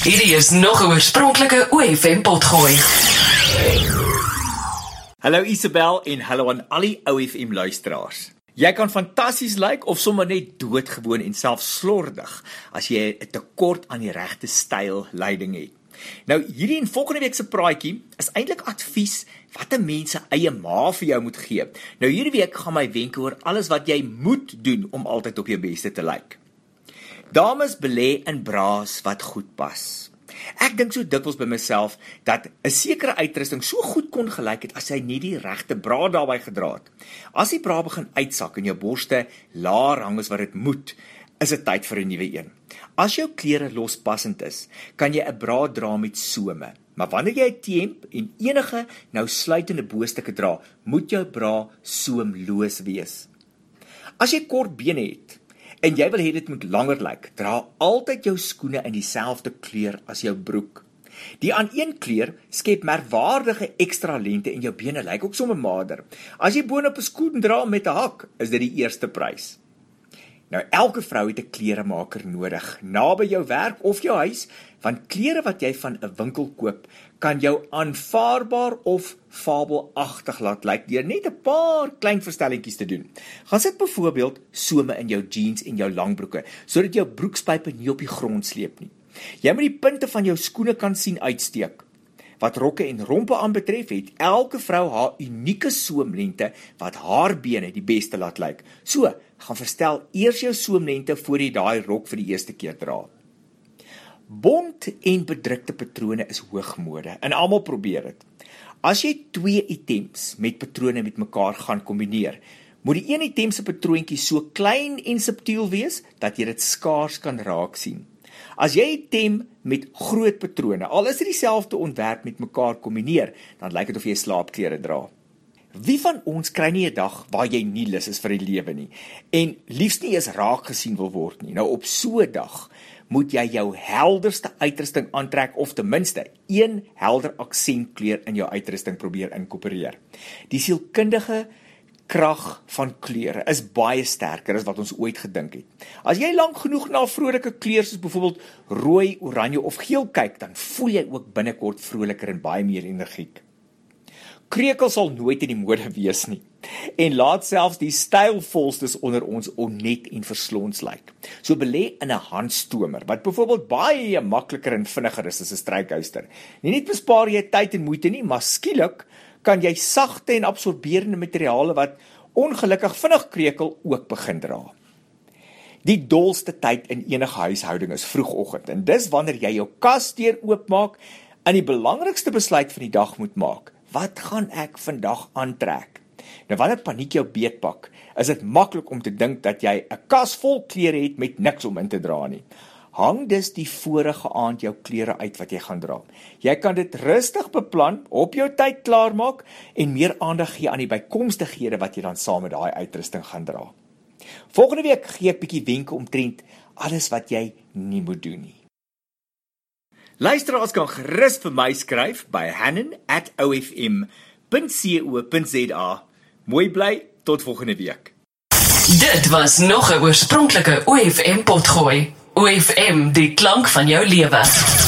Hierdie is nog 'n oorspronklike OFM potgooi. Hallo Isabel en hallo aan al die OFM luisteraars. Jy kan fantasties lyk of sommer net doodgewoon en selfs slordig as jy 'n tekort aan die regte styl leiding het. Nou hierdie en volgende week se praatjie is eintlik advies wat 'n mens se eie ma vir jou moet gee. Nou hierdie week gaan my wenke oor alles wat jy moet doen om altyd op jou beste te lyk. Dames belê in bras wat goed pas. Ek dink so dikwels by myself dat 'n sekere uitrusting so goed kon gelyk het as jy nie die regte bra daarbey gedra het. As die bra begin uitsak en jou borste laer hang as wat dit moet, is dit tyd vir 'n nuwe een. As jou klere lospassend is, kan jy 'n bra dra met some. Maar wanneer jy 'n T-hemp en enige nou sluitende bostukke dra, moet jou bra soemloos wees. As jy kort bene het en jy wil hê dit moet langer lyk, dra altyd jou skoene in dieselfde kleur as jou broek. Die aan een kleur skep merkwaardige ekstra lengte en jou bene lyk ook sommer mager. As jy boonop 'n skoen dra met 'n hak, is dit die eerste prys. Nou elke vrou het 'n kleremaker nodig, naby jou werk of jou huis, want klere wat jy van 'n winkel koop, kan jou aanvaarbaar of fabelagtig laat lyk deur net 'n paar klein verstellingkies te doen. Gaan sit byvoorbeeld some in jou jeans en jou langbroeke, sodat jou broekspype nie op die grond sleep nie. Jy moet die punte van jou skoene kan sien uitsteek. Wat rokke en rompe aanbetref, het elke vrou haar unieke soemlengte wat haar bene die beste laat lyk. So, gaan verstel eers jou soemlengte voor jy daai rok vir die eerste keer dra. Bont en bedrukte patrone is hoogmode en almal probeer dit. As jy 2 items met patrone met mekaar gaan kombineer, moet die een item se patroontjie so klein en subtiel wees dat jy dit skaars kan raak sien. As jy 'n item met groot patrone, al is dit dieselfde ontwerp met mekaar kombineer, dan lyk dit of jy slaapklere dra. Wie van ons kry nie 'n dag waar jy nie lus is vir die lewe nie en liefs nie eens raak gesien wil word nie. Nou op so 'n dag moet jy jou helderste uitrusting aantrek of ten minste een helder aksentkleur in jou uitrusting probeer inkorporeer. Die sielkundige krag van kleure is baie sterker as wat ons ooit gedink het. As jy lank genoeg na 'n vrolike kleur soos byvoorbeeld rooi, oranje of geel kyk, dan voel jy ook binnekort vroliker en baie meer energiek. Krekel sal nooit in die mode wees nie en laat selfs die stylvolstes onder ons onnet en verslons lyk. So belê in 'n handstomer wat byvoorbeeld baie makliker en vinniger is as 'n strykhouster. Nie net bespaar jy tyd en moeite nie, maar skielik kan jy sagte en absorberende materiale wat ongelukkig vinnig krekel ook begin dra. Die dolste tyd in enige huishouding is vroegoggend en dis wanneer jy jou kasdeur oopmaak en die belangrikste besluit van die dag moet maak. Wat gaan ek vandag aantrek? Nou wanneer paniek jou beetpak, is dit maklik om te dink dat jy 'n kas vol klere het met niks om in te dra nie. Hang dus die vorige aand jou klere uit wat jy gaan dra. Jy kan dit rustig beplan, op jou tyd klaarmaak en meer aandag gee aan die bykomstighede wat jy dan saam met daai uitrusting gaan dra. Volgende week gee ek bietjie wenke omtrent alles wat jy nie moet doen nie. Luisteraars kan gerus vir my skryf by hannon@ofm.co.za. Mooi bly, tot volgende week. Dit was nog 'n oorspronklike OFM potgooi. OFM, die klank van jou lewe.